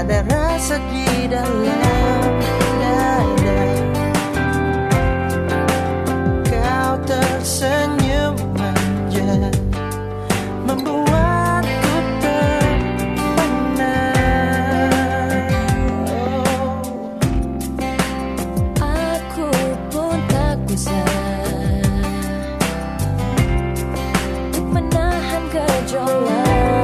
ada rasa di dalam dada. Kau tersenyum manja, membuatku terpana. Aku pun tak bisa untuk menahan gejolak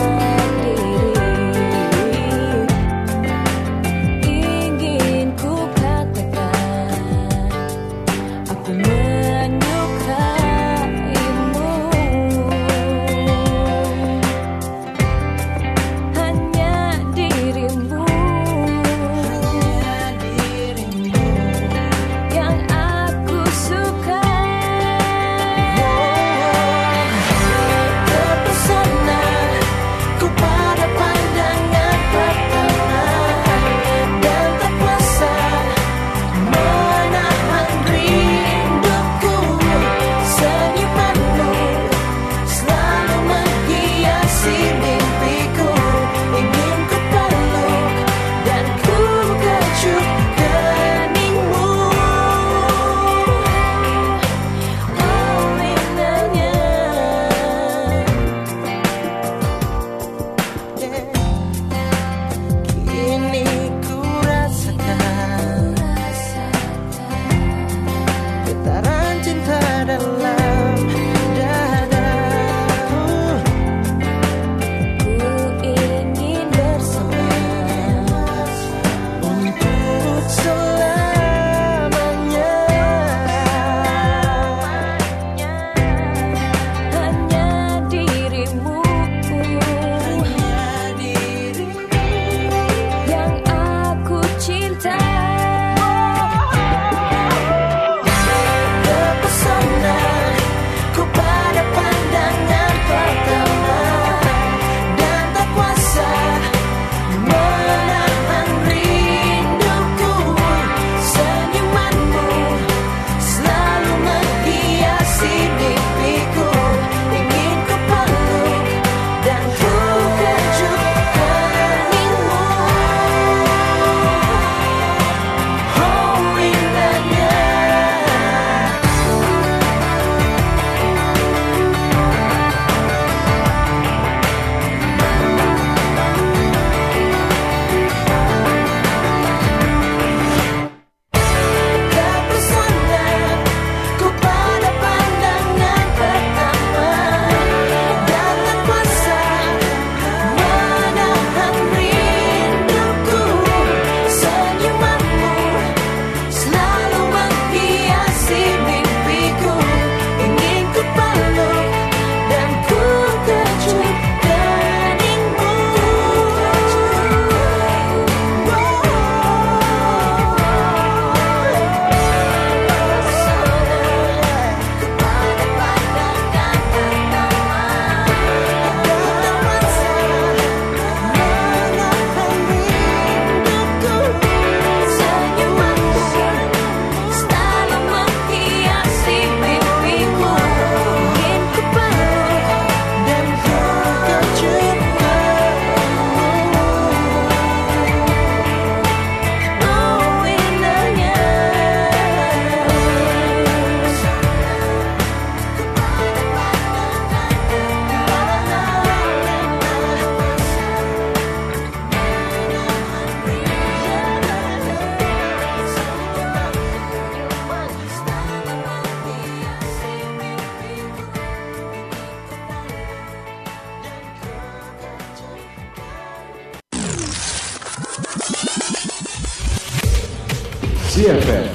ZFM.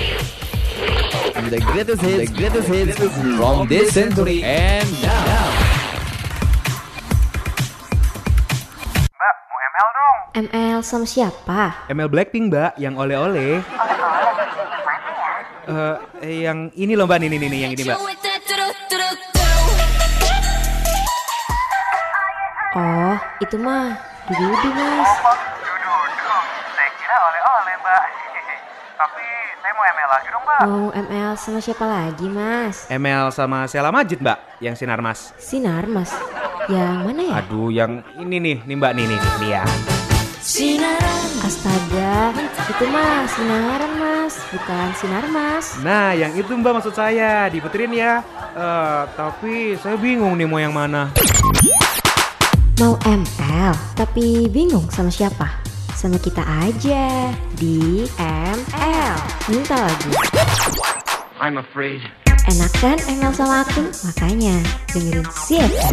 The greatest hits from this century and now. Mbak, mau ML dong. ML sama siapa? ML Blackpink, Mbak, yang oleh-oleh. Yang ini loh, Mbak, nih, yang ini, Mbak. Oh, itu mah Dudu, Mas. Dudu. Saya kira oleh-oleh, Mbak. Tapi saya mau ML lagi dong, Mbak. Mau ML sama siapa lagi, Mas? ML sama Sheila Majid, Mbak, yang sinar mas. Sinar, Mas. Yang mana ya? Aduh, yang ini nih Mbak, nih ya. Sinar Astaga, itu mah sinaran mas, bukan sinar mas. Nah, yang itu Mbak maksud saya, diputerin ya. Tapi saya bingung nih mau yang mana. Mau ML, tapi bingung sama siapa? Sama kita aja di ML. Minta lagu. I'm afraid. Enak kan ML sama aku? Makanya dengerin CFM.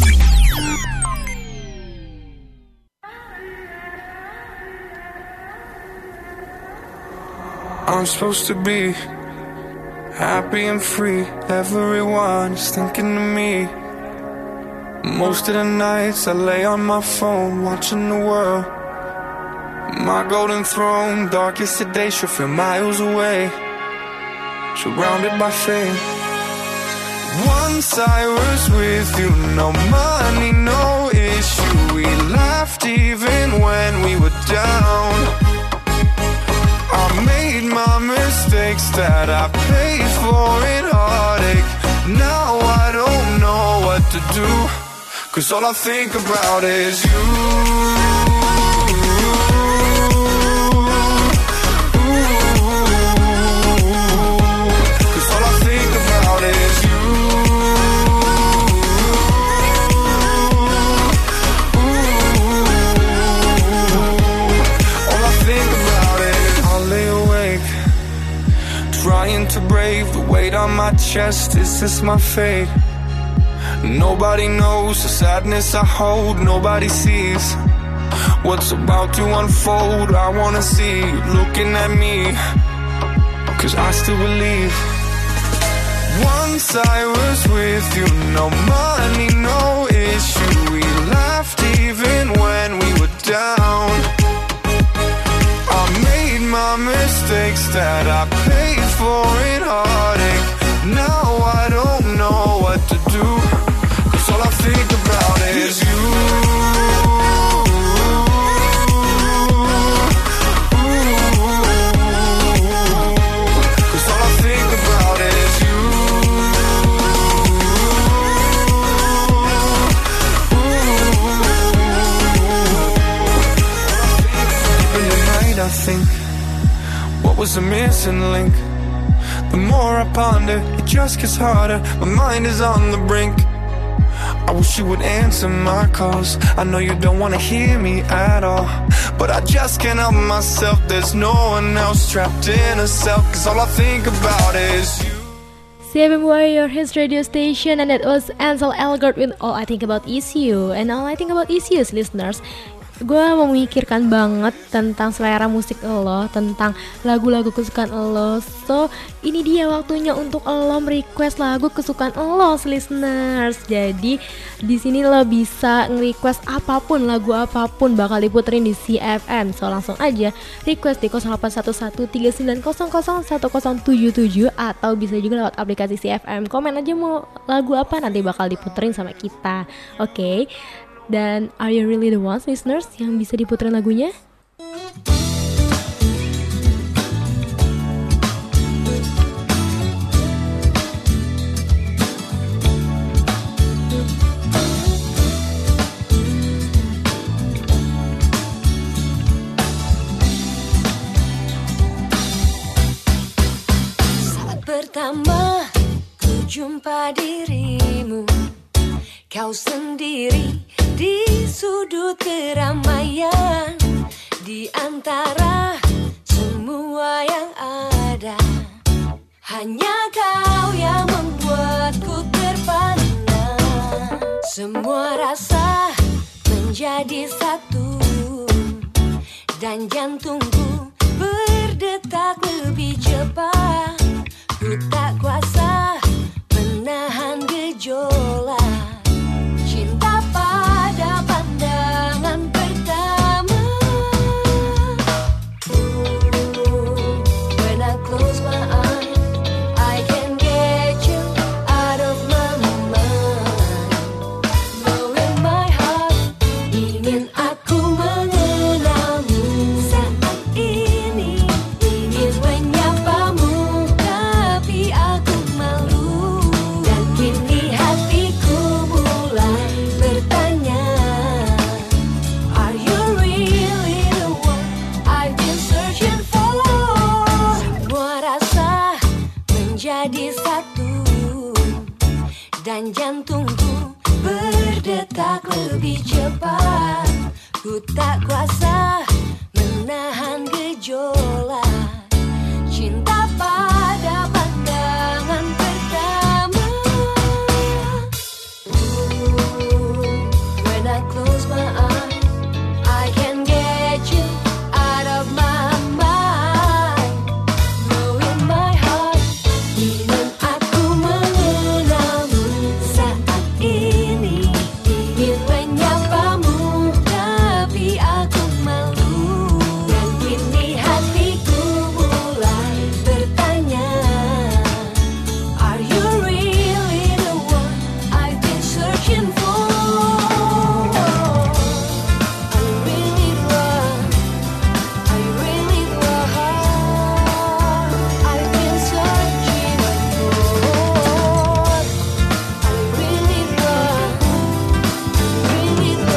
I'm supposed to be happy and free. Everyone's thinking of me. Most of the nights I lay on my phone watching the world. My golden throne, darkest today, should feel miles away, surrounded by fame. Once I was with you, no money, no issue. We laughed even when we were down. I made my mistakes that I paid for in heartache. Now I don't know what to do, 'cause all I think about is you. Trying to brave the weight on my chest. Is this my fate? Nobody knows the sadness I hold. Nobody sees what's about to unfold. I wanna see you looking at me, 'cause I still believe. Once I was with you, no money, no issue. We laughed even when we were down. I made my mistakes that I paid for in heartache. Now I don't know what to do, 'cause all I think about is you. 'Cause all I think about is you. In the night I think, what was the missing link? The more I ponder, it just gets harder. My mind is on the brink. I wish you would answer my calls. I know you don't wanna hear me at all, but I just can't help myself. There's no one else trapped in a cell, 'cause all I think about is you. CFM Warrior Hits Radio Station, and that was Ansel Elgort with All I Think About Is You. And all I think about is you, listeners. Gue memikirkan banget tentang selera musik lo, tentang lagu-lagu kesukaan lo. So, ini dia waktunya untuk lo merequest lagu kesukaan lo, listeners. Jadi, di sini lo bisa nge-request apapun, lagu apapun bakal diputerin di CFM. So, langsung aja request di 081139001077 atau bisa juga lewat aplikasi CFM. Komen aja mau lagu apa, nanti bakal diputerin sama kita. Oke. Dan are you really the ones, listeners, yang bisa diputerin lagunya? Saat pertama ku jumpa dirimu, kau sendiri di sudut keramaian, di antara semua yang ada. Hanya kau yang membuatku terpana. Semua rasa menjadi satu, dan jantungku berdetak lebih cepat. Ku tak kuasa menahan gejolak cinta pada pandangan pertama. When I close my eyes, I can get you out of my mind. Knowing my heart, ingin aku mengenalmu. Saat ini ingin menyapamu, tapi aku malu. Dan kini hatiku jantungku berdetak lebih cepat. Ku tak kuasa menahan gejolak cinta pada pandangan pertama. When I close my eyes, I can get you out of my mind. Knowing my heart, ingin aku mengenalmu saat ini. Ingin menyapamu, tapi aku malu. Dan kini hatiku mulai bertanya, are you really the one I've been searching for? Are you really the one? Are you really the one I've been searching for? Are you really the one? Really the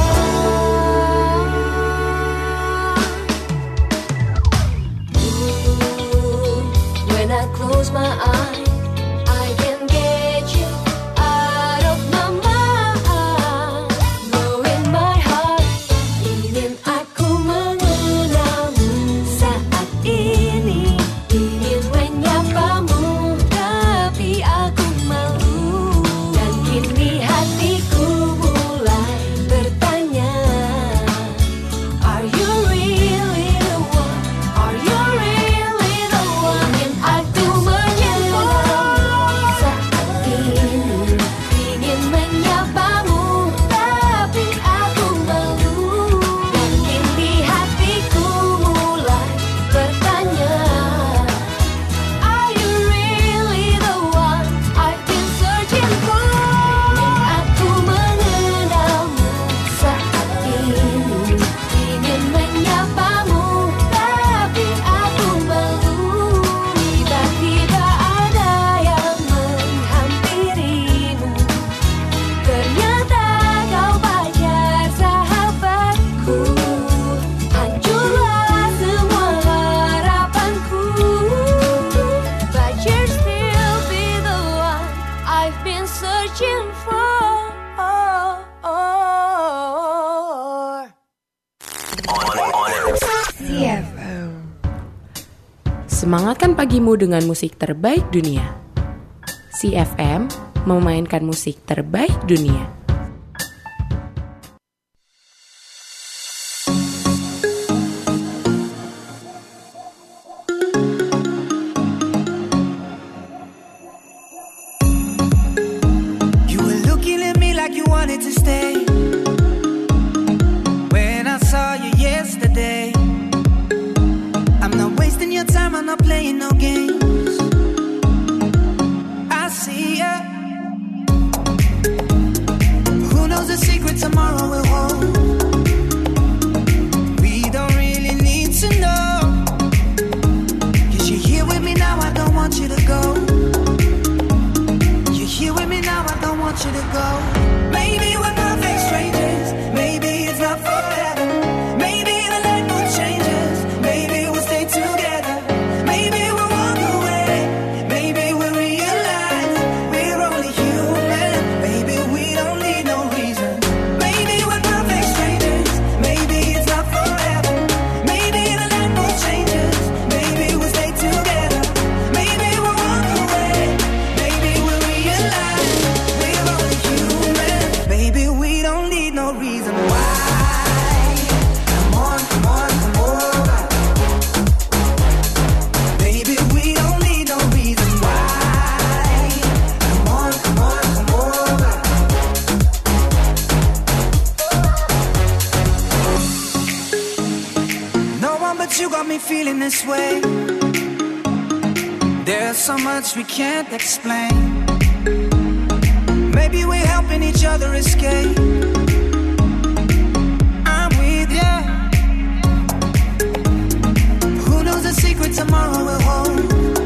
one? When I close my eyes, I can get you out of my mind. Knowing my heart, ingin aku mengenalmu saat ini. Ingin menyapamu, tapi aku malu. Dan kini hatiku mulai bertanya, are you really the one? Are you really the one? Ingin aku menyenangmu saat ini. Ingin menyapamu, tapi aku malu. Dan kini hatiku mulai bertanya, are you really the one I've been searching for? Ingin aku mengenalmu saat ini. Ingin menyapamu, tapi aku malu. Tiba-tiba ada yang menghampirimu. Ternyata kau pacar sahabatku. Hancurlah semua harapanku. But you'll still be the one I've been searching for. Semangatkan pagimu dengan musik terbaik dunia. CFM memainkan musik terbaik dunia. You were looking at me like you wanted to stay. When I saw you yesterday, I'm not wasting your time, I'm not playing no games. I see ya. Who knows the secret tomorrow will hold? We don't really need to know. 'Cause you're here with me now, I don't want you to go. You're here with me now, I don't want you to go. Maybe we're perfect strangers, maybe it's not forever. Maybe the light will change us, maybe we'll stay together. Maybe we'll walk away, maybe we'll realize we're only human. Maybe we don't need no reason. Maybe we're perfect strangers, maybe it's not forever. Maybe the light will change us, maybe we'll stay together. Maybe we'll walk away, maybe we'll realize we're only human. Maybe we don't need no reason why. Come on, come on, come over. Maybe we don't need no reason why. Come on, come on, come over. No one but you got me feeling this way. There's so much we can't explain. Maybe we're helping each other escape. I'm with ya. Who knows the secret tomorrow will hold?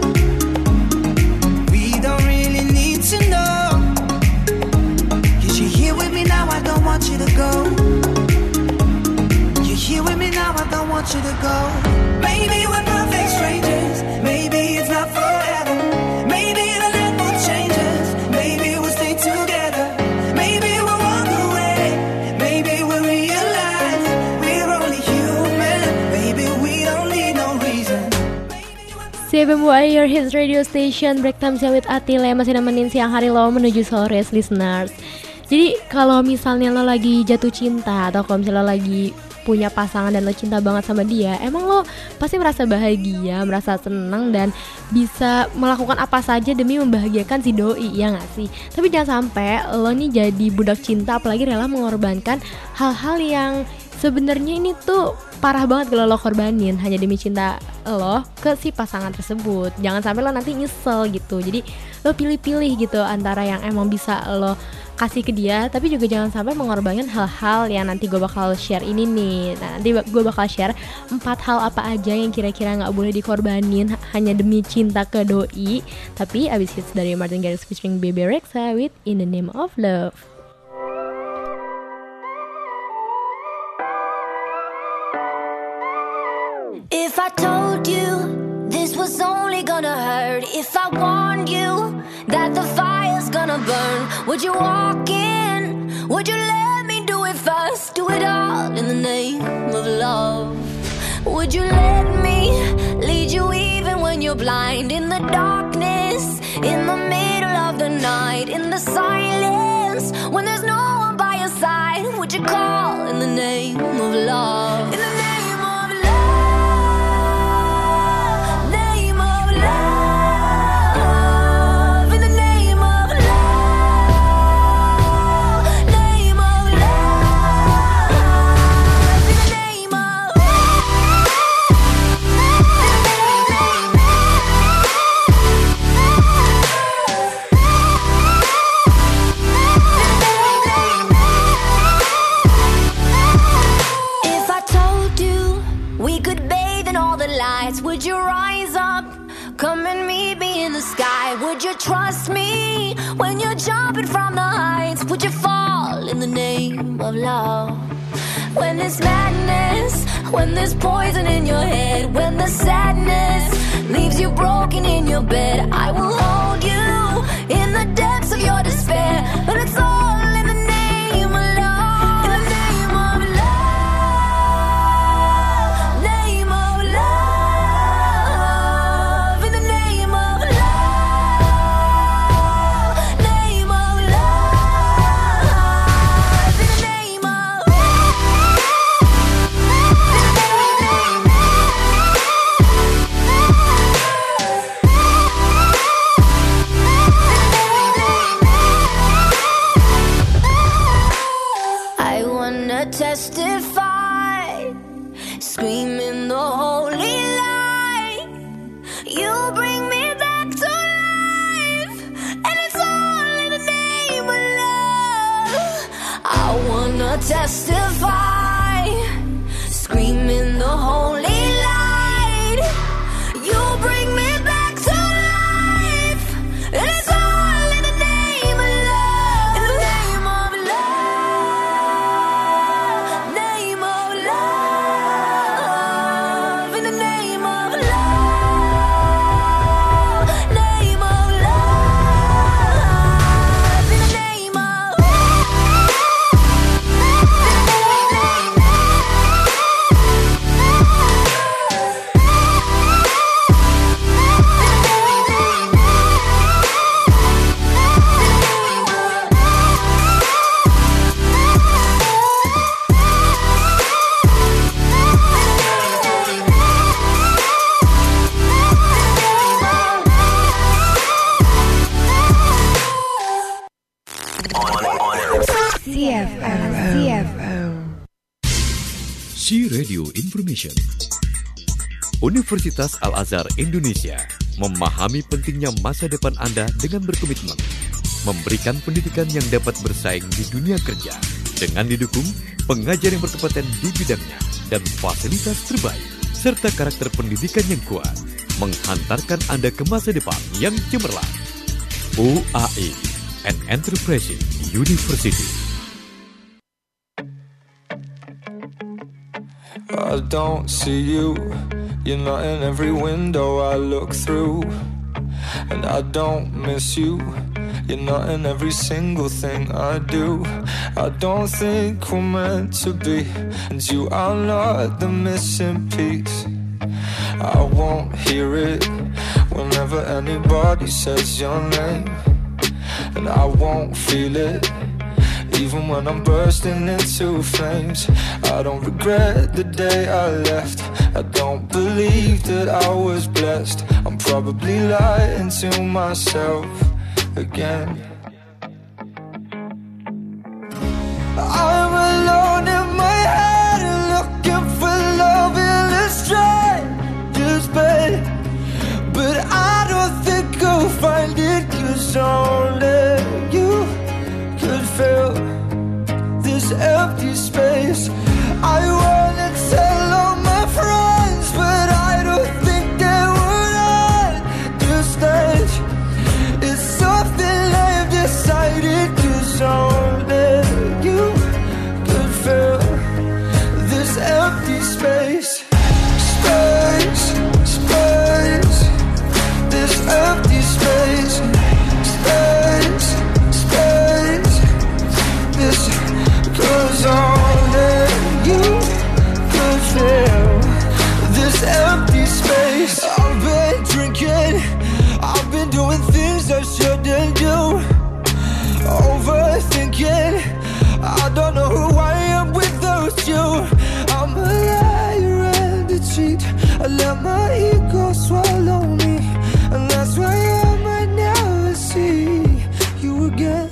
We don't really need to know. 'Cause you're here with me now, I don't want you to go. You're here with me now, I don't want you to go. Maybe we're perfect strangers, maybe it's not forever. Maybe the light will change us, maybe we'll stay together. CFMY, your hits radio station. Break time with Atile masih nemenin siang hari lo menuju sore, listeners. Jadi kalau misalnya lo lagi jatuh cinta atau kalau misalnya lo lagi punya pasangan dan lo cinta banget sama dia, emang lo pasti merasa bahagia, merasa senang dan bisa melakukan apa saja demi membahagiakan si doi, ya gak sih? Tapi jangan sampai lo nih jadi budak cinta, apalagi rela mengorbankan hal-hal yang sebenarnya ini tuh parah banget kalau lo korbanin hanya demi cinta lo ke si pasangan tersebut. Jangan sampai lo nanti nyesel gitu. Jadi lo pilih-pilih gitu antara yang emang bisa lo kasih ke dia, tapi juga jangan sampai mengorbankan hal-hal yang nanti gue bakal share ini nih. Nah, nanti gue bakal share 4 hal apa aja yang kira-kira gak boleh dikorbanin hanya demi cinta ke doi. Tapi abis hits dari Martin Garrix featuring Bebe Rexha with In the Name of Love. If I told you this was only gonna hurt, if I warned you that the fire's gonna burn, would you walk in? Would you let me do it first? Do it all in the name of love. Would you let me lead you even when you're blind? In the darkness, in the middle of the night, in the silence, when there's no one by your side, would you call in the name of love? In the name of love, name of love, in the name of love, name of love, in the name of If I told you we could bathe in all the lights, would you rise up? Come and meet me in the sky. Would you trust me when you're jumping from the heights? Would you fall in the name of love? When there's madness, when there's poison in your head, when the sadness leaves you broken in your bed, I will hold you in the depths of your despair. But it's all in the name of love. In the name of love, name of love, in the name of love, name of love, in the name of I wanna testify, screaming the holy light. You bring me back to life, and it's all in the name of love. I wanna testify, screaming the holy light. You bring me back to life, and it's all in the name of love. In the name of love, name of love, in the name of love, name of love, in the name of She Radio Information. Universitas Al-Azhar Indonesia memahami pentingnya masa depan Anda dengan berkomitmen memberikan pendidikan yang dapat bersaing di dunia kerja dengan didukung pengajar yang berkompeten di bidangnya dan fasilitas terbaik serta karakter pendidikan yang kuat menghantarkan Anda ke masa depan yang cemerlang. UAI, an Enterprising University. I don't see you. You're not in every window I look through. And I don't miss you. You're not in every single thing I do. I don't think we're meant to be, and you are not the missing piece. I won't hear it whenever anybody says your name. And I won't feel it, even when I'm bursting into flames. I don't regret the day I left. I don't believe that I was blessed. I'm probably lying to myself again. I'm alone in my head, looking for love in a stranger's bed. But I don't think I'll find it, 'cause only you could fill this empty space. I wanna tell all my friends, but I don't think they would understand. It's something I've decided, 'cause only you could fill this empty space. Space, space, this empty space. Space, space, this, 'cause only you could fill this empty space. I've been drinking, I've been doing things I shouldn't do. Overthinking, I don't know who I am without you. I'm a liar and a cheat, I let my ego swallow me, and that's why I might never see you again.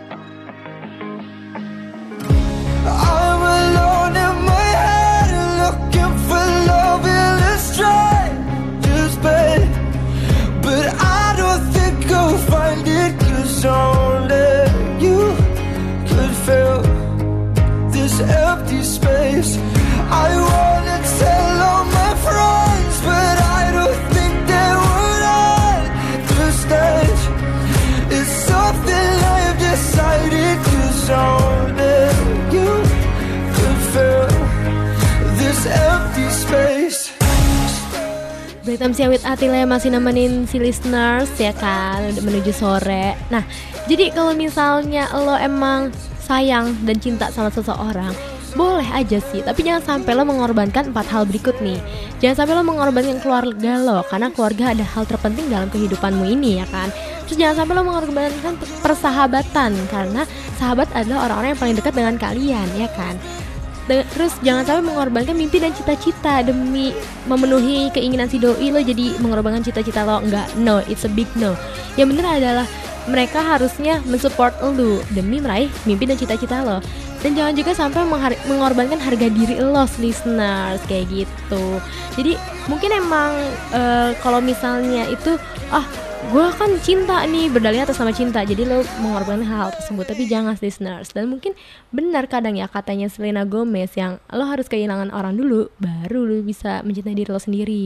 I'm alone in my head, looking for love in a stranger's bed. But I don't think I'll find it, 'cause only you could fill this empty space. I wanna tell all my friends, but I don't think they would understand. It's something I've decided, 'cause only you could fill this empty space. Britam Siang with Atile masih nemenin si listeners ya kan, udah menuju sore. Nah, jadi kalau misalnya lo emang sayang dan cinta sama seseorang, boleh aja sih, tapi jangan sampai lo mengorbankan 4 hal berikut nih. Jangan sampai lo mengorbankan keluarga lo, karena keluarga ada hal terpenting dalam kehidupanmu ini ya kan. Terus jangan sampai lo mengorbankan persahabatan, karena sahabat adalah orang-orang yang paling dekat dengan kalian ya kan. Terus jangan sampai mengorbankan mimpi dan cita-cita demi memenuhi keinginan si doi, lo jadi mengorbankan cita-cita lo. Enggak, no, it's a big no. Yang bener adalah mereka harusnya mensupport lo demi meraih mimpi dan cita-cita lo. Dan jangan juga sampai mengorbankan harga diri lo, listeners, kayak gitu. Jadi mungkin emang kalau misalnya itu gue kan cinta nih, berdalih atas nama cinta, jadi lo mengorbankan hal tersebut. Tapi jangan, listeners. Dan mungkin benar kadang ya katanya Selena Gomez yang lo harus kehilangan orang dulu, baru lo bisa mencintai diri lo sendiri.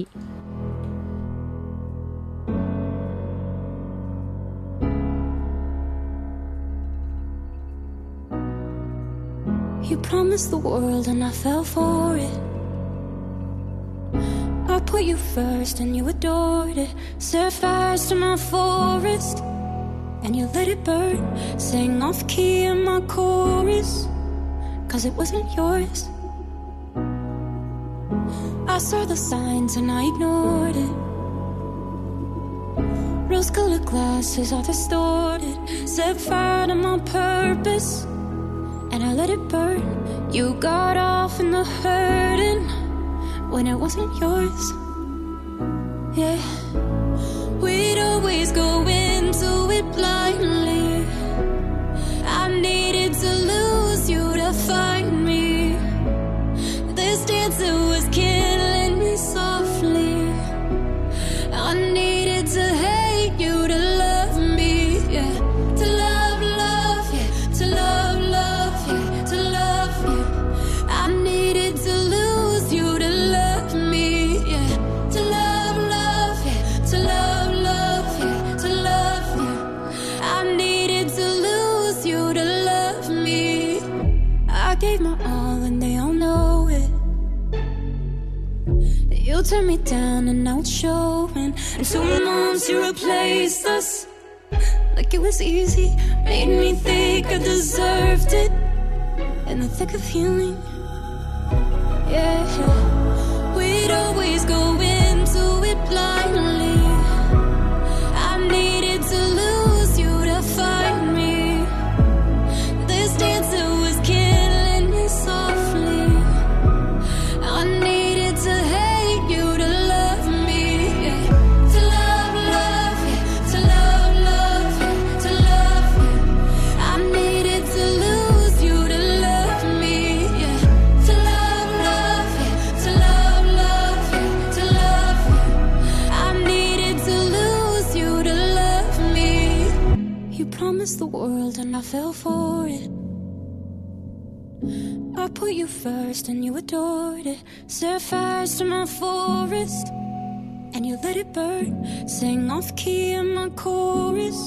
You promised the world and I fell for it. I put you first and you adored it. Set fires to my forest and you let it burn. Sang off key in my chorus, 'cause it wasn't yours. I saw the signs and I ignored it. Rose-colored glasses are distorted. Set fire to my purpose and I let it burn. You got off in the hurting when it wasn't yours. Yeah, we'd always go into it blindly. I needed to lose you to find me. This dancer was killing me softly. I needed to hate you to love me. Yeah, to love, love, yeah, to love, love, yeah, to love, yeah. I needed to lose you to love me. Yeah, to love, love, yeah, to love, love, yeah, to love, yeah. I needed to lose you to love me. I gave my all and they all know it. You turned me down and now it's showing. And 2 months you replaced us like it was easy. Made me think I deserved it in the thick of healing. Yeah, we'd always go into it blindly. against the world and I fell for it. I put you first and you adored it. Set fires to my forest and you let it burn. Sang off key in my chorus.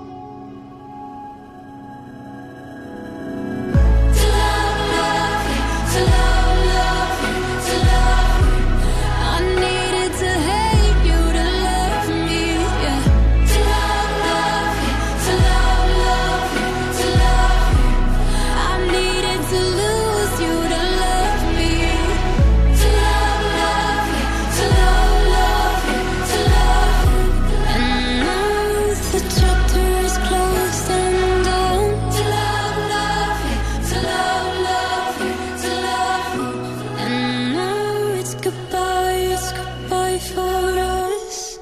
To love you, to love you, to love you. I needed to hate you to love me, yeah. To love you, to love you, to love you. I needed to lose you to love me. To love you, to love you, to love you. And now the chapter is closed and done. To love you, to love you, to love you. And now it's goodbye for us.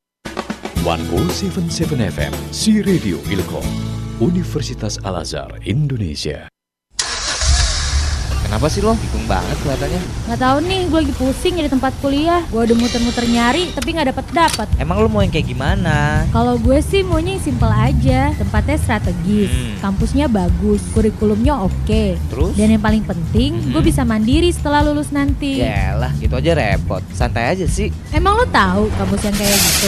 1077 FM, Si Radio Ilkom, Universitas Al-Azhar, Indonesia. Kenapa sih lo? Bingung banget kelihatannya. Nggak tahu nih, gue lagi pusing di tempat kuliah. Gue udah muter-muter nyari, tapi nggak dapet. Emang lo mau yang kayak gimana? Kalau gue sih maunya yang simple aja. Tempatnya strategis, kampusnya bagus, kurikulumnya oke. Terus? Dan yang paling penting, gue bisa mandiri setelah lulus nanti. Yalah, gitu aja repot. Santai aja sih. Emang lo tahu kampus yang kayak gitu?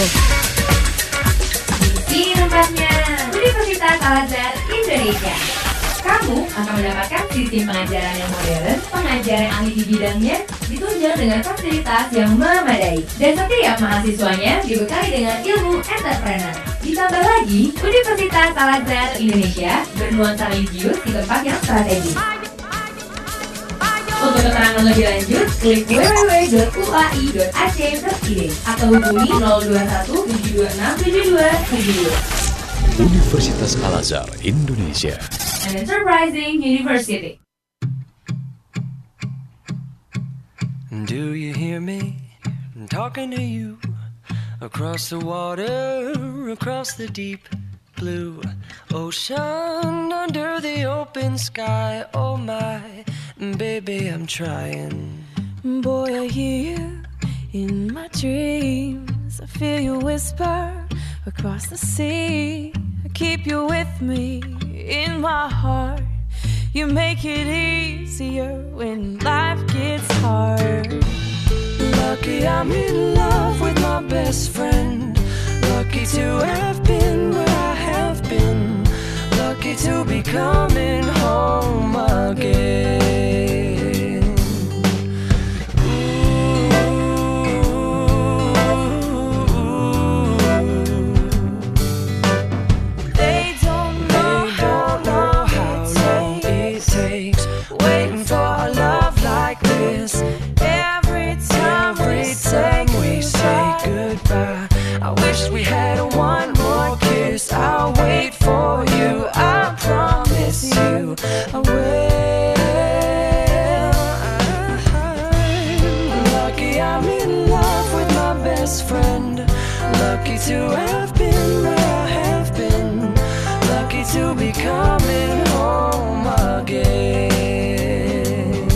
Di tempatnya Universitas Al-Azhar Indonesia. Kamu akan mendapatkan sistem pengajaran yang modern, pengajaran ahli di bidangnya, ditunjang dengan fasilitas yang memadai. Dan setiap mahasiswanya dibekali dengan ilmu entrepreneur. Ditambah lagi, Universitas Al-Azhar Indonesia bernuansa religius di tempat yang strategis. Untuk keterangan lebih lanjut, klik www.uai.ac.id atau hubungi 021 726 7272. Universitas Al-Azhar Indonesia. An enterprising university. Do you hear me? I'm talking to you. Across the water, across the deep blue ocean, under the open sky. Oh my, baby, I'm trying. Boy, I hear you in my dreams. I feel you whisper across the sea. I keep you with me in my heart. You make it easier when life gets hard. Lucky I'm in love with my best friend. Lucky to have been where I have been. Lucky to be coming home again. I wish we had one more kiss. I'll wait for you. I promise you I will. Lucky I'm in love with my best friend. Lucky to have been where I have been. Lucky to be coming home again.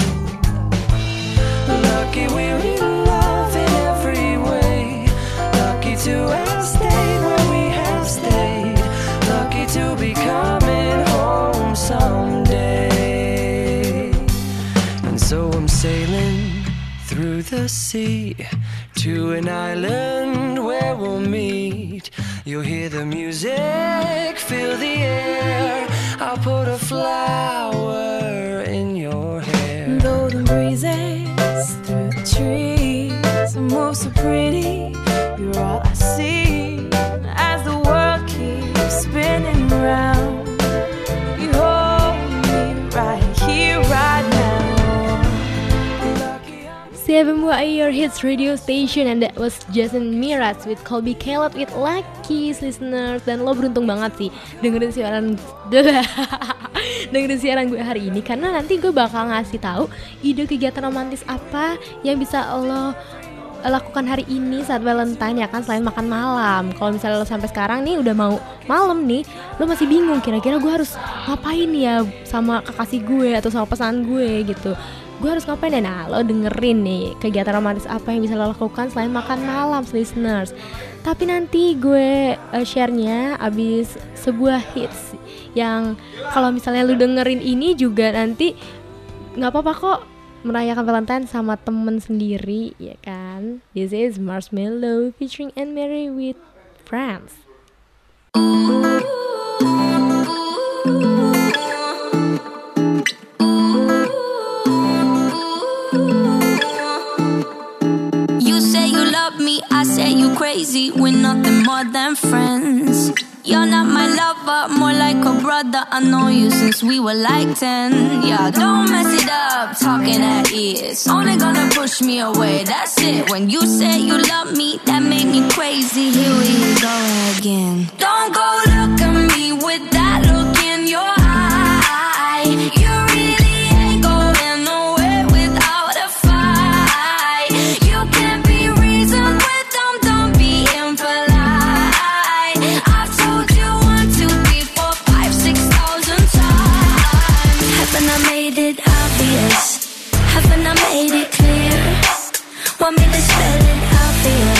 Lucky we're in love in every way. Lucky to have stayed where we have stayed. Lucky to be coming home someday. And so I'm sailing through the sea to an island where we'll meet. You'll hear the music, feel the air. I'll put a flower in your hair. Though the breezes through the trees move so pretty, you're all I see as the world keeps spinning round. You hold me right here, right now. CFMY, your hits radio station, and that was Jason Mraz with Colby Caleb with Lucky, listeners. Dan lo beruntung banget sih dengerin siaran gue hari ini, karena nanti gue bakal ngasih tahu ide kegiatan romantis apa yang bisa lo lakukan hari ini saat Valentine, ya kan, selain makan malam. Kalau misalnya lo sampai sekarang nih udah mau malam nih, lo masih bingung kira-kira gue harus ngapain ya sama kekasih gue atau sama pasangan gue gitu. gue harus ngapain ya? Nah, lo dengerin nih kegiatan romantis apa yang bisa lo lakukan selain makan malam, listeners. Tapi nanti gue share-nya abis sebuah hits yang kalau misalnya lo dengerin ini juga nanti nggak apa-apa kok merayakan Valentine sama temen sendiri, ya kan? This is Marshmello featuring Anne Marie with Friends. You say you love me, I say you crazy. We're nothing more than friends. You're not my lover, more like a brother. I know you since we were like 10. Yeah, don't mess it up, talking at ears. Only gonna push me away, that's it. When you say you love me, that made me crazy. Here we go again. Don't go look at me with that look in your eye. You really ain't going nowhere without a fight. You can't be reasoned with them, don't be impolite. I've told you 1, 2, 3, 4, 5, 6,000 times. Haven't I made it obvious? Haven't I made it clear? Want me to spell it out for you?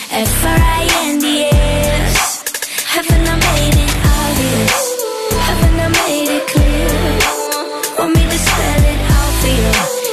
Friends. Haven't I made it obvious? Haven't I made it clear? Want me to spell it out for you?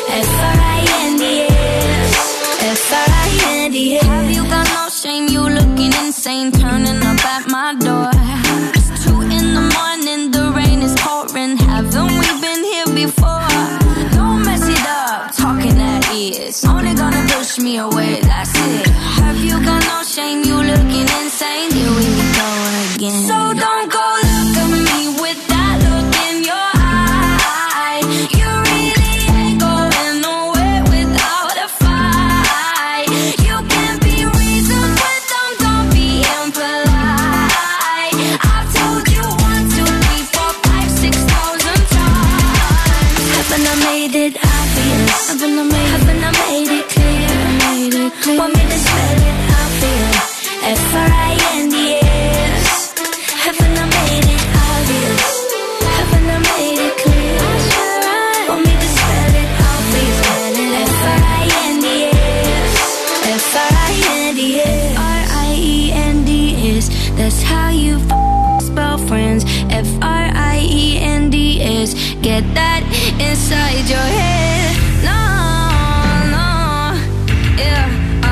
Friends. Have you got no shame? You looking insane, turning up at my door. It's 2 in the morning, the rain is pouring. Haven't we been here before? Don't mess it up, talking at ears. Only gonna push me away, that's it. Have you got no shame? You looking insane. Here we go again. So don't go look at me with that look in your eye. You really ain't going nowhere without a fight. You can't be reasoned with them, don't be impolite. I've told you 1, 2, 3, 4, 5, 6,000 times. Haven't I made it obvious? Haven't I made it clear? Want me to spell it out for you? Friends. Haven't I made it obvious? Haven't I made it clear? Want me to spell it out for you? Friends. That's how you spell friends. Friends. Get that inside your head. No, yeah.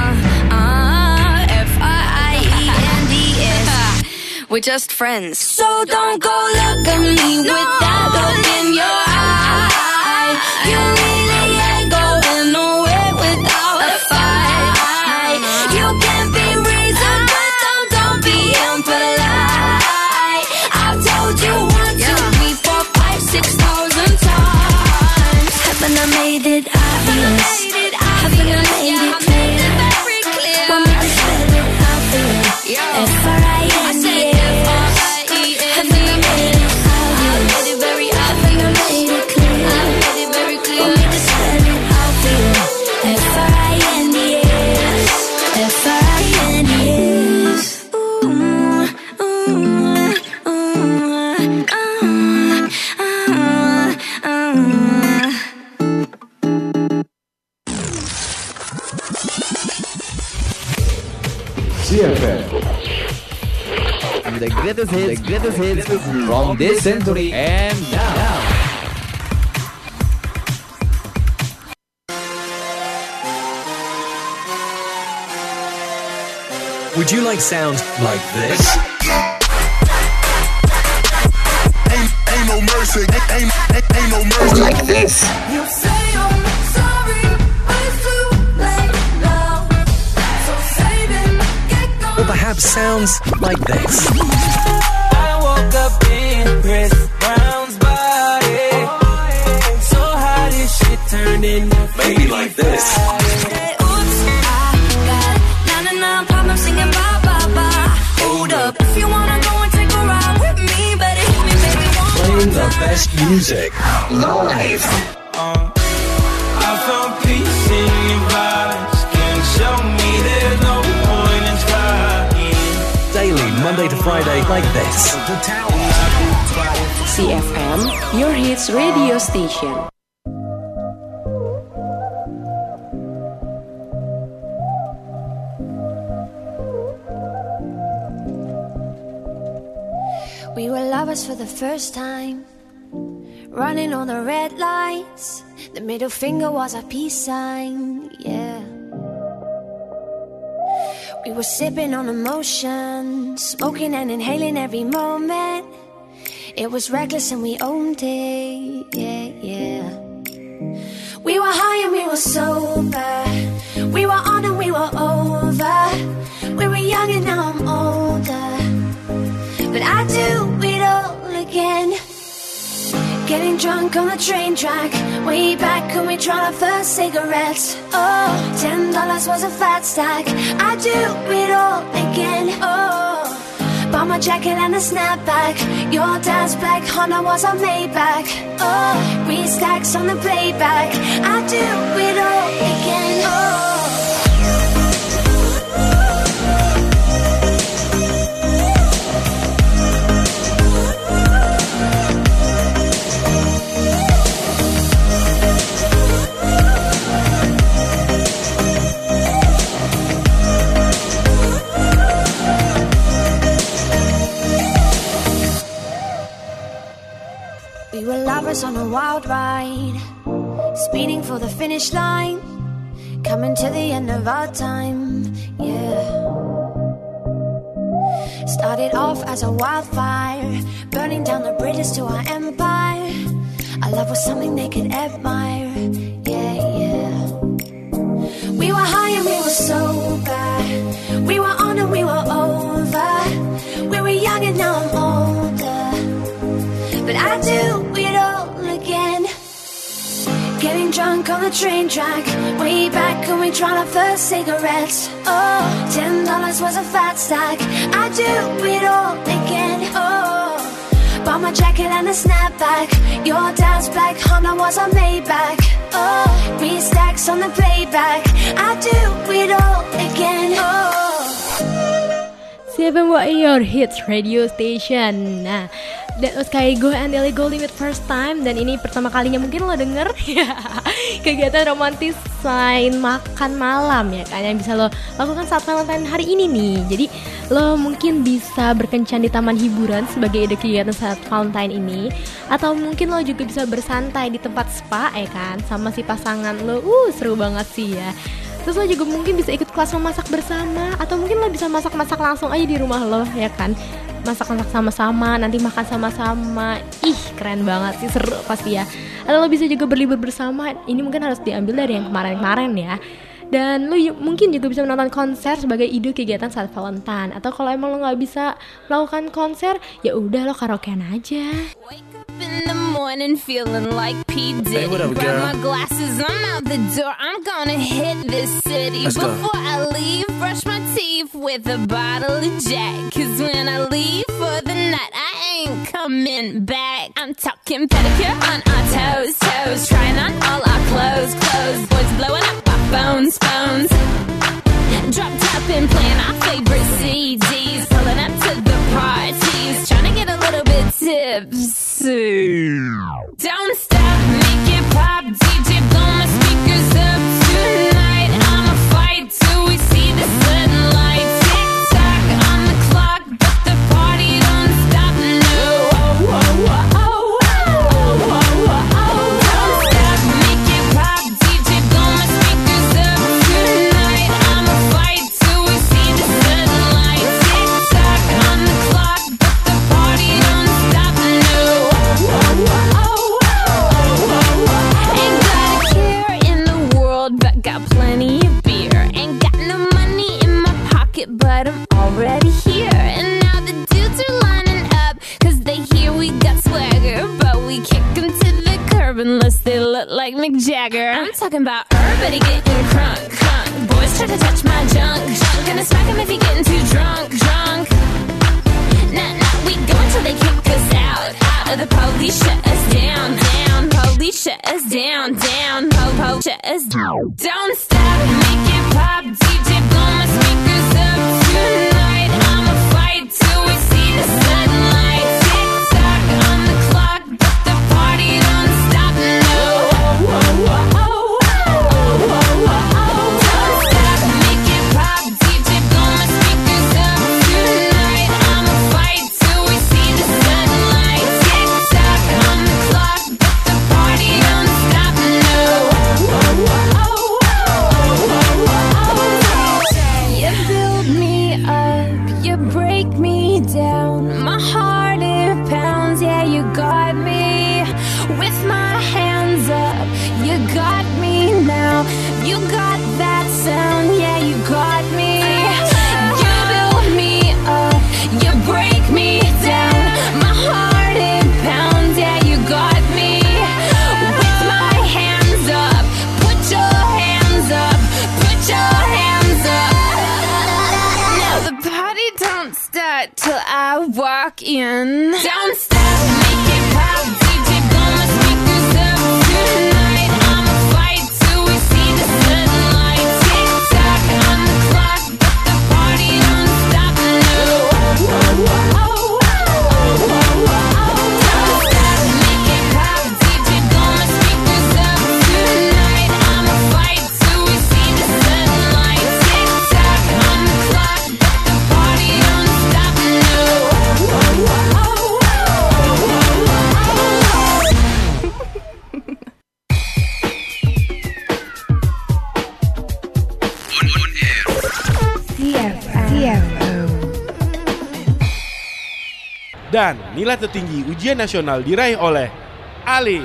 Friends. We're just friends. So don't go look at me with that look in your eye. You really ain't going nowhere without a fight. You can't be reasoned with them, don't be impolite. I've told you 1, 2, 3, 4, 5, 6,000 times. Haven't I made it obvious? Haven't I made it clear? Want me to spell it out for you? Friends. Haven't I made it obvious? Haven't I made it clear? Want me to spell it out for you? Friends. CFM. The greatest hits from this century and now. Would you like sound like this? Ain't no mercy, ain't no mercy like this. You say I'm sorry, but it's too late now. So save it, get going. Or perhaps sounds like this. I woke up in Chris Brown's body. So how this shit turned into Maybe like this. Oops, I got 99 problems singing bye bye bye. Hold up, if you wanna go and take a ride with me, better hit me baby one more Playing the time. best music live. I found peace in your vibes. Can show me there's no point in trying. Daily, Monday to Friday, like this. CFM, your hits radio station. We were lovers for the first time, running on the red lights. The middle finger was a peace sign, yeah. We were sipping on emotion, smoking and inhaling every moment. It was reckless and we owned it, yeah, yeah. We were high and we were sober, we were on and we were over. We were young and now I'm older, but I do it all again. Getting drunk on the train track, way back when we tried our first cigarettes. Oh, $10 was a fat stack. I do it all again. Oh, bought my jacket and a snapback. Your dad's black Honda was a Maybach. Oh, 3 stacks on the playback. I do it all again. Oh. We were lovers on a wild ride, speeding for the finish line, coming to the end of our time, yeah. Started off as a wildfire, burning down the bridges to our empire. Our love was something they could admire, yeah, yeah. We were high and we were sober, we were on and we were over. We were young and now I'm older, but I do it all again. Getting drunk on the train track, way back when we tried our first cigarettes. Oh, $10 was a fat stack. I do it all again. Oh, bought my jacket and a snapback. Your dad's black Honda was a Maybach. Oh, 3 stacks on the playback. I do it all again. Oh. 7 Your Hits Radio Station. Nah, that was Kygo and Ellie Goulding with First Time. Dan ini pertama kalinya mungkin lo denger kegiatan romantis selain makan malam ya kan, yang bisa lo lakukan saat Valentine hari ini nih. Jadi lo mungkin bisa berkencan di taman hiburan sebagai ide kegiatan saat Valentine ini, atau mungkin lo juga bisa bersantai di tempat spa ya kan, sama si pasangan lo. Seru banget sih ya. Terus lo juga mungkin bisa ikut kelas memasak bersama, atau mungkin lo bisa masak-masak langsung aja di rumah lo ya kan. Masak-masak sama-sama, nanti makan sama-sama. Ih, keren banget sih, seru pasti ya. Atau lo bisa juga berlibur bersama. Ini mungkin harus diambil dari yang kemarin-kemarin ya. Dan lo mungkin juga bisa menonton konser sebagai ide kegiatan saat Valentine. Atau kalau emang lo gak bisa melakukan konser, ya udah lo karaokean aja. In the morning feeling like P. Diddy. Hey, what up, Grab girl? my glasses, I'm out the door. I'm gonna hit this city. Let's go. Before I leave, brush my teeth with a bottle of Jack. Cause when I leave for the night, I ain't coming back. I'm talking pedicure on our toes, toes. Trying on all our clothes, clothes. Boys blowing up our phones, phones. Drop top and playing our favorite CDs. Pulling up to the parties, trying to get a little bit tipsy. Don't stop, make it pop, DJ blow my speakers up tonight. I'ma fight till we see the sunlight. Tick tock on the clock, but the party don't stop. No, oh, oh, oh, oh, oh, oh, oh, oh. Don't stop, make it pop, DJ blow my speakers up tonight. I'ma fight till we see the sunlight. Tick tock on the clock, but the party don't stop. No, oh, oh, oh. Ain't got a care in the world, but got plenty of beer. Ain't got no money in my pocket, but I'm already here. And now the dudes are lining up, cause they hear we got swagger. But we kick them to the curb unless they look like Mick Jagger. I'm talking about everybody getting crunk, crunk. Boys try to touch my junk, junk. Gonna smack him if he getting too drunk, drunk. Nah, nah, we go until they kick us out, out. The police shut us down, down. Police shut us down, down. Po-po shut us down. Don't stop, make it pop. DJ blow my speakers up tonight. I'ma fight till we see the sunlight. Tick tock on the clock, but the party don't stop. No, oh, oh, oh, oh, oh, oh, oh. Don't stop, make it pop. DJ blow my speakers up tonight. I'ma fight till we see the sunlight. start till I walk in. Don't stop, make it pop, DJ blow my speakers up tonight. I'ma fight till we see the sunlight. Tick tock on the clock, but the party don't stop, no. Don't stop, make it pop, DJ blow my speakers up tonight. I'ma fight till we see the sunlight. Tick tock on the clock, but the party don't stop, no. Dan nilai tertinggi ujian nasional diraih oleh Alif.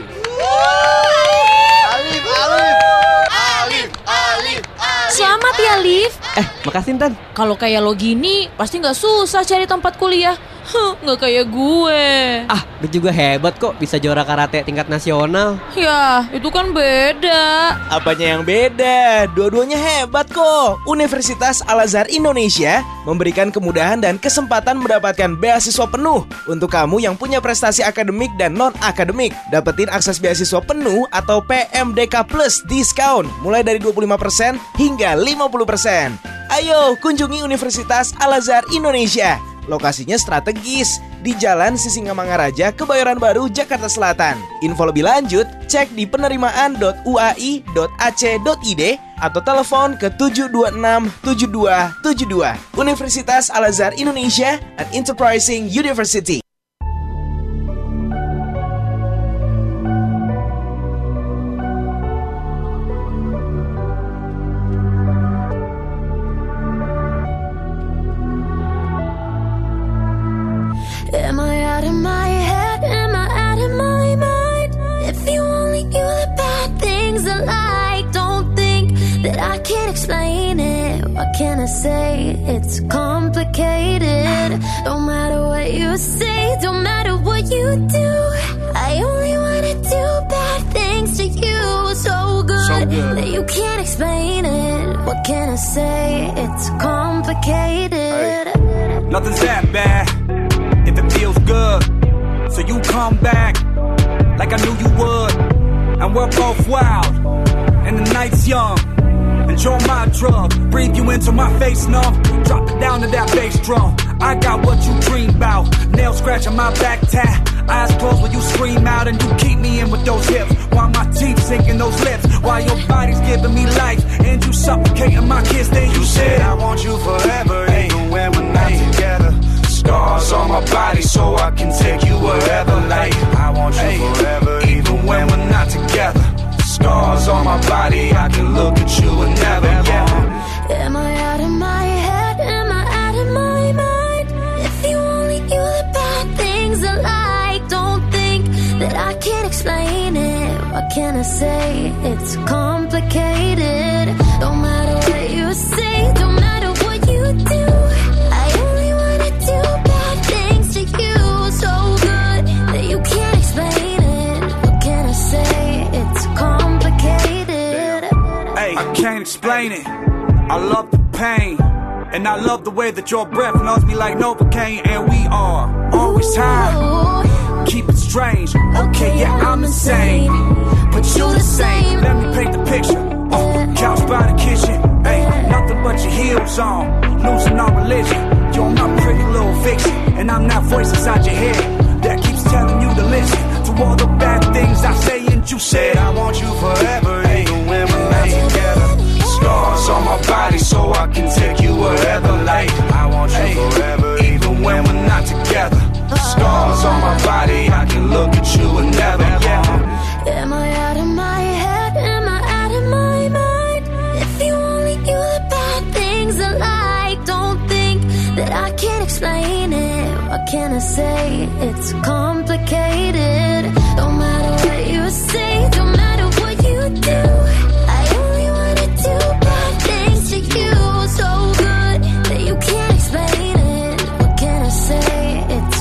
Selamat ya, Liv. Makasih Intan. Kalau kayak lo gini, pasti nggak susah cari tempat kuliah. Nggak kayak gue. Lu juga hebat kok bisa juara karate tingkat nasional. Ya, itu kan beda. Apanya yang beda? Dua-duanya hebat kok. Universitas Al-Azhar Indonesia memberikan kemudahan dan kesempatan mendapatkan beasiswa penuh untuk kamu yang punya prestasi akademik dan non-akademik. Dapetin akses beasiswa penuh atau PMDK Plus diskon mulai dari 25% hingga 50%. Ayo kunjungi Universitas Al-Azhar Indonesia. Lokasinya strategis di Jalan Sisingamangaraja, Kebayoran Baru, Jakarta Selatan. Info lebih lanjut cek di penerimaan.uai.ac.id atau telepon ke 726-7272. Universitas Al-Azhar Indonesia, an enterprising university. Am I out of my head? Am I out of my mind? If you only knew the bad things I like, don't think that I can't explain it. What can I say? It's complicated. Don't matter what you say, don't matter what you do. I only wanna do bad things to you. So good that you can't explain it. What can I say? It's complicated. Nothing's that bad if it feels good. So you come back like I knew you would. And we're both wild and the night's young. Enjoy my drug, breathe you into my face, no. Drop it down to that bass drum. I got what you dream about. Nail scratching my back tat. Eyes closed when you scream out and you keep me in with those hips. While my teeth sinking those lips. While your body's giving me life and you suffocating my kiss. Then you said I want you forever, even when we're not together. Scars on my body so I can take you wherever. Like I want you forever, even when we're not together. Scars on my body, I can look at you and never. Am I out of my head? Am I out of my mind? If you only knew the bad things I like, don't think that I can't explain it. What can I say? It's complicated. Don't matter what you say, don't matter what you do. I only wanna do bad things to you. So good that you can't explain it. What can I say? It's complicated. Hey, I can't explain it. I love the pain, and I love the way that your breath knows me like Novocaine. And we are always high. Keep it strange. Okay, yeah, I'm insane, but you the same. Let me paint the picture. Couch by the kitchen. Hey, nothing but your heels on. Losing our religion. You're my pretty little vixen, and I'm that voice inside your head that keeps telling you to listen to all the bad things I say. And you said I want you forever, even when we're not together. Scars on my body so I can take you wherever. Like I want you forever, even when we're not together. Scars on my body, I can look at you and never. Am I out of my head? Am I out of my mind? If you only knew the bad things I like, don't think that I can't explain it. What can I say? It's complicated. Don't matter what you say, don't matter what you do. I only wanna do bad things to you. So good that you can't explain it. What can I say? It's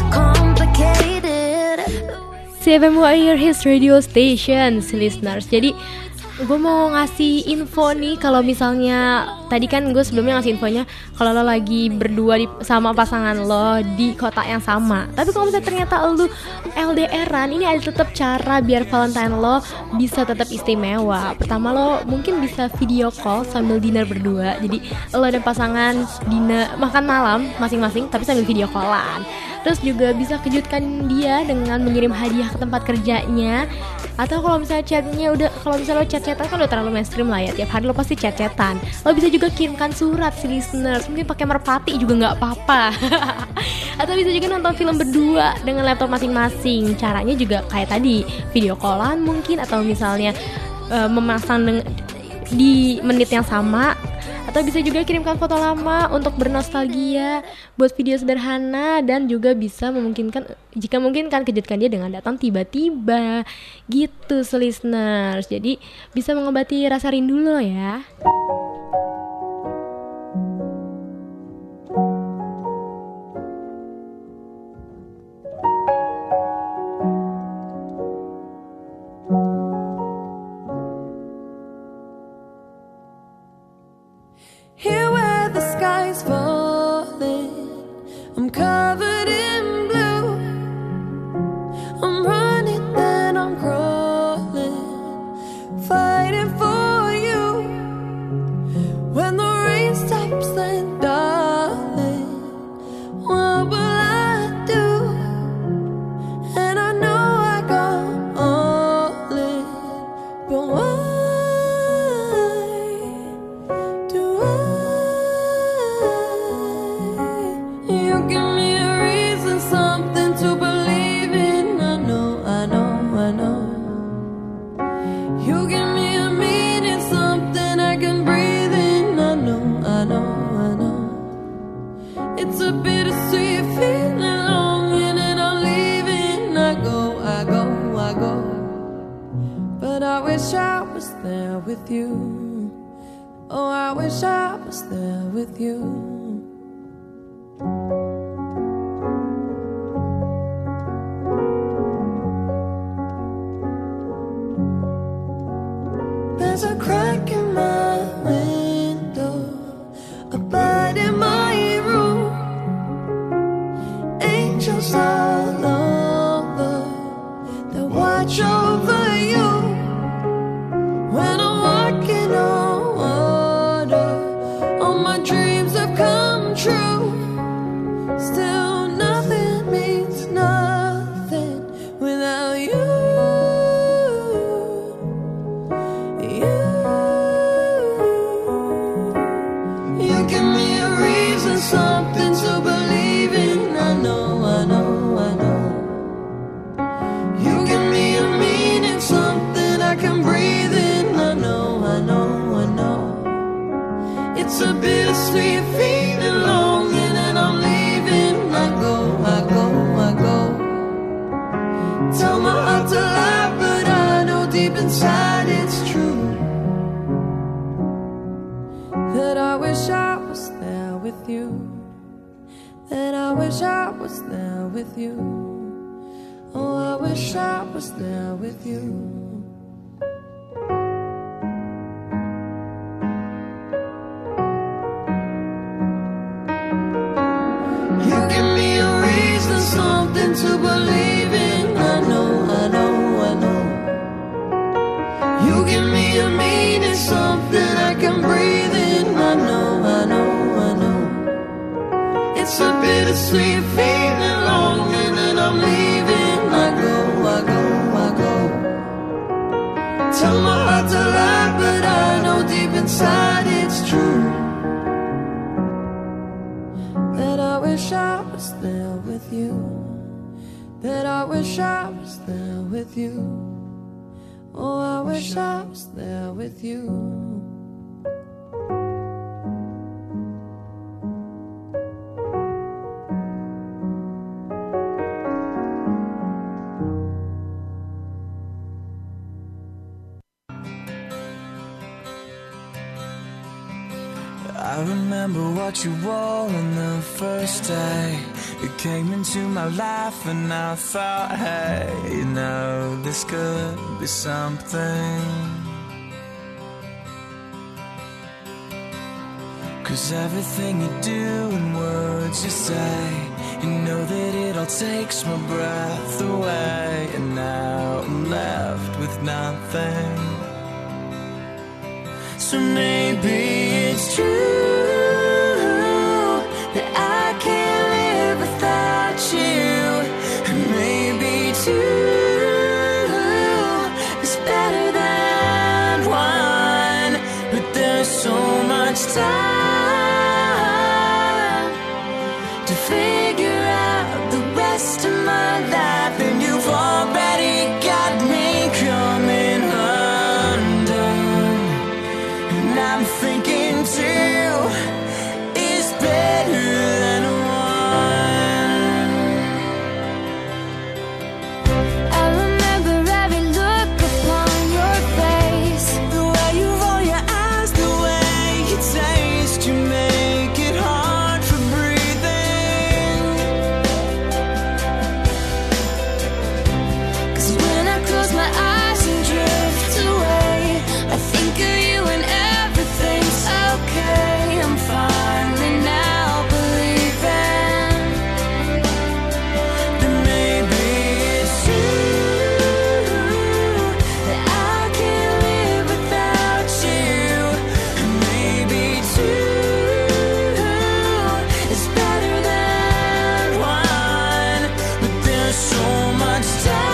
complicated. CFM Your Hits Radio Station, listeners. Jadi gue mau ngasih info nih, kalau misalnya tadi kan gue sebelumnya ngasih infonya kalau lo lagi berdua sama pasangan lo di kota yang sama. Tapi kalau misalnya ternyata lo LDRan, ini ada tetap cara biar Valentine lo bisa tetap istimewa. Pertama, lo mungkin bisa video call sambil dinner berdua. Jadi lo dan pasangan dinner, makan malam masing-masing tapi sambil video callan. Terus juga bisa kejutkan dia dengan mengirim hadiah ke tempat kerjanya. Atau kalau misalnya chatnya udah, kalau misalnya lo chat-chatan kan udah terlalu mainstream lah ya, tiap hari lo pasti chat-chatan. Lo bisa juga kirimkan surat si listeners, mungkin pakai merpati juga nggak apa-apa. Atau bisa juga nonton film berdua dengan laptop masing-masing. Caranya juga kayak tadi, video callan mungkin, atau misalnya memasang di menit yang sama. Atau bisa juga kirimkan foto lama untuk bernostalgia, buat video sederhana, dan juga bisa memungkinkan, jika memungkinkan, kejutkan dia dengan datang tiba-tiba gitu, listeners. Jadi bisa mengobati rasa rindu lo ya. Here where the sky's falling, I'm covered in blue. I'm running then I'm crawling, fighting for you. When the rain stops then darling, what will I do? And I know I got all in, but why? I was there with you. Oh, I wish I was there with you. There's a crack in my window, a bite in my room, angels all over that watch over you. When I'm walking on water, all my dreams have come true. Still nothing means nothing without you. You give me a reason, something to believe in. I know, I know, I know. You give me a meaning, something I can breathe in. It's a bittersweet feeling, longing, and I'm leaving. I go, I go, I go. Tell my heart to lie, but I know deep inside it's true. That I wish I was there with you. That I wish I was there with you. Oh, I wish I was there with you. Something to believe in. I know, I know, I know. You give me a meaning, something I can breathe in. I know, I know, I know. It's a bittersweet feeling, longing, and I'm leaving. I go, I go, I go. Tell my heart to lie, but I know deep inside it's true. That I wish I was there with you. That I wish I was there with you. Oh, I wish I was there with you. I remember what you wore on the first day. You came into my life and I thought, hey, you know, this could be something. 'Cause everything you do and words you say, you know that it all takes my breath away. And now I'm left with nothing. So maybe it's true that I can't live without you. And maybe two is better than one. But there's so much time to figure out the rest of my life. And you've already got me coming undone. And I'm thinking two is better than one. I remember every look upon your face, the way you roll your eyes, the way you taste, you make it hard for breathing. 'cause when I close my eyes and drift away, I think of you and everything's okay. I'm finally now believing Then maybe it's true that I can't live without you. and maybe two is better than one. But there's so much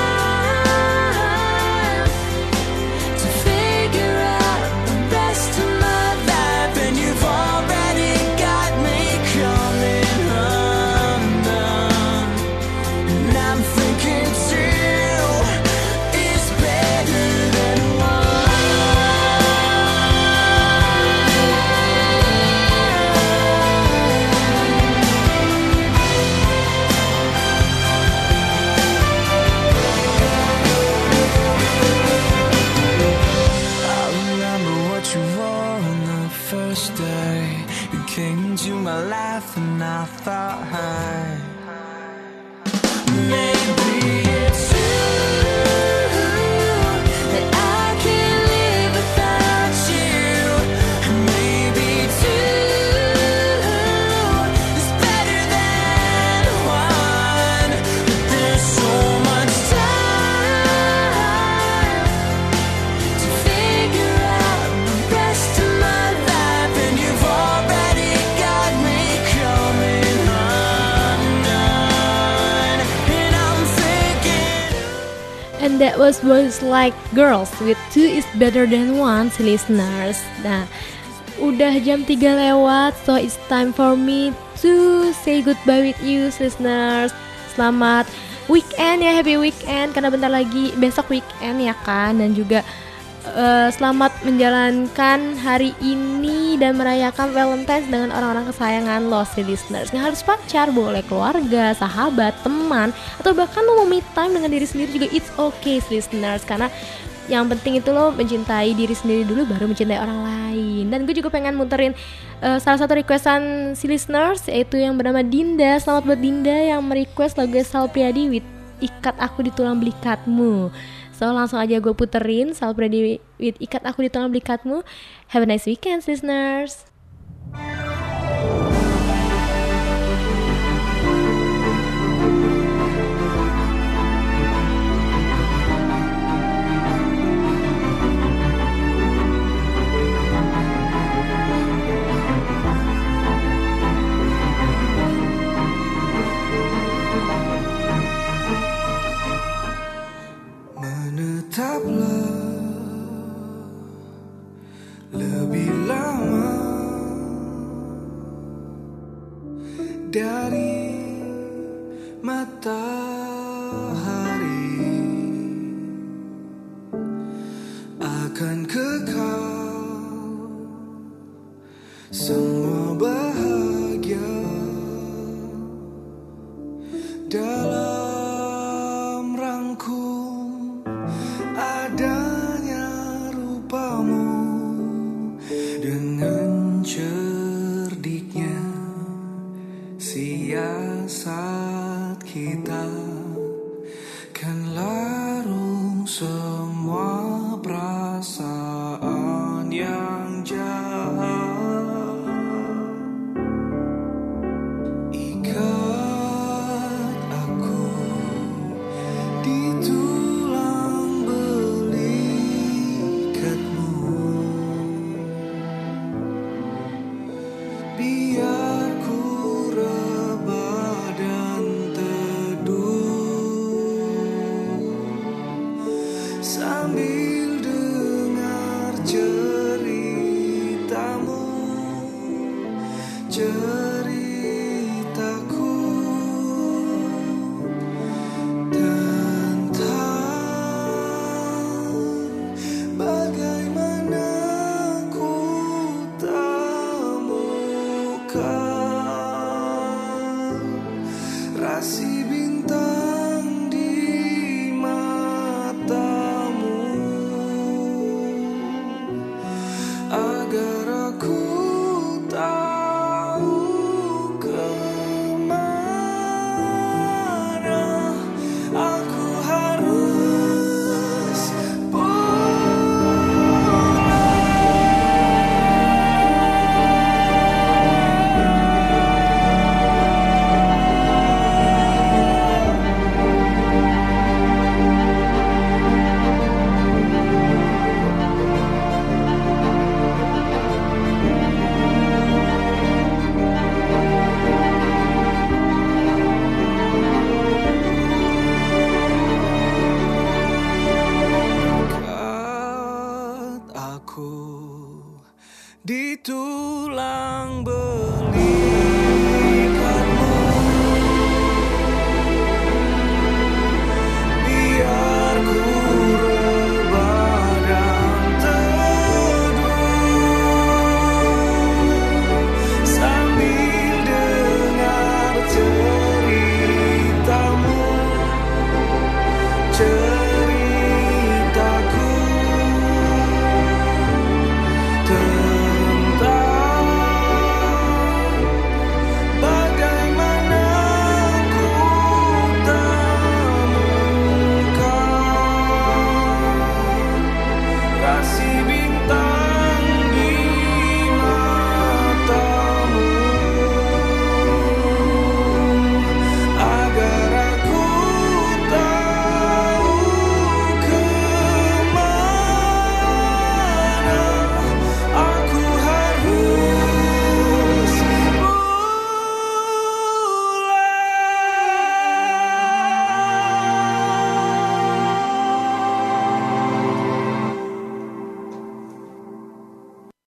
time to figure out the rest of my life. and you've already got me coming undone. And I'm thinking two is better than I remember what you wore on the first day you came into my life, and I thought, hey, maybe it's true that I can't live without you. and maybe two is better than one. But there's so much time To figure out the rest of my life, and you've already got me coming undone. And I'm thinking And that was Boys Like Girls with Two is Better Than One, listeners. Nah, udah jam 3 lewat, so it's time for me to say goodbye with you, listeners. Selamat weekend ya, happy weekend, karena bentar lagi besok weekend ya kan. Dan juga selamat menjalankan hari ini dan merayakan Valentine's dengan orang-orang kesayangan lo, listeners. Nggak harus pacar, boleh keluarga, sahabat, teman, atau bahkan lo mau me time dengan diri sendiri juga it's okay, listeners. Karena yang penting itu lo mencintai diri sendiri dulu baru mencintai orang lain. Dan gue juga pengen muterin salah satu requestan si listeners, yaitu yang bernama Dinda. Selamat buat Dinda yang merequest lagu Sal Priadi with Ikat Aku di Tulang Belikatmu. So langsung aja gue puterin Sal Priadi with Ikat Aku di Tulang Belikatmu. Have a nice weekend, listeners. Menetaplah lebih lama dari matahari, akan kekal semua bahagia dalam rangkum adanya rupamu. Dengan cerdiknya siasat kita kan larung semua perasaan yang jahat. biar ku rebah dan teduh sambil dengar ceritamu.